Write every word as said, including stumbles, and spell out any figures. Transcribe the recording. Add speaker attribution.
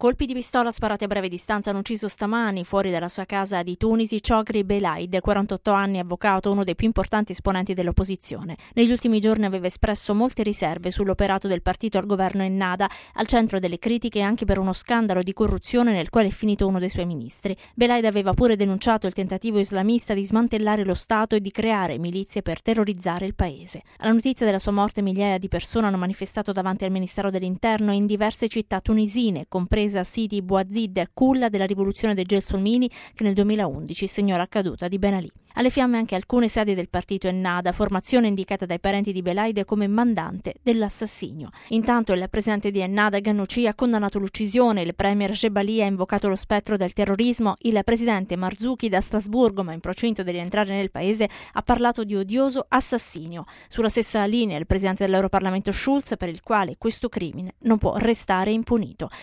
Speaker 1: Colpi di pistola sparati a breve distanza hanno ucciso stamani, fuori dalla sua casa di Tunisi, Chokri Belaid, quarantotto anni, avvocato, uno dei più importanti esponenti dell'opposizione. Negli ultimi giorni aveva espresso molte riserve sull'operato del partito al governo Ennahda, al centro delle critiche anche per uno scandalo di corruzione nel quale è finito uno dei suoi ministri. Belaid aveva pure denunciato il tentativo islamista di smantellare lo Stato e di creare milizie per terrorizzare il paese. Alla notizia della sua morte migliaia di persone hanno manifestato davanti al Ministero dell'Interno in diverse città tunisine, comprese a Sidi Bouazid, culla della rivoluzione dei Gelsolmini che nel duemilaundici segnò la caduta di Ben Ali. Alle fiamme anche alcune sedi del partito Ennahda, formazione indicata dai parenti di Belaid come mandante dell'assassinio. Intanto il presidente di Ennahda, Ghannouchi, ha condannato l'uccisione, il premier Jebali ha invocato lo spettro del terrorismo, il presidente Marzouki da Strasburgo, ma in procinto di rientrare nel paese, ha parlato di odioso assassinio. Sulla stessa linea il presidente dell'Europarlamento Schulz, per il quale questo crimine non può restare impunito.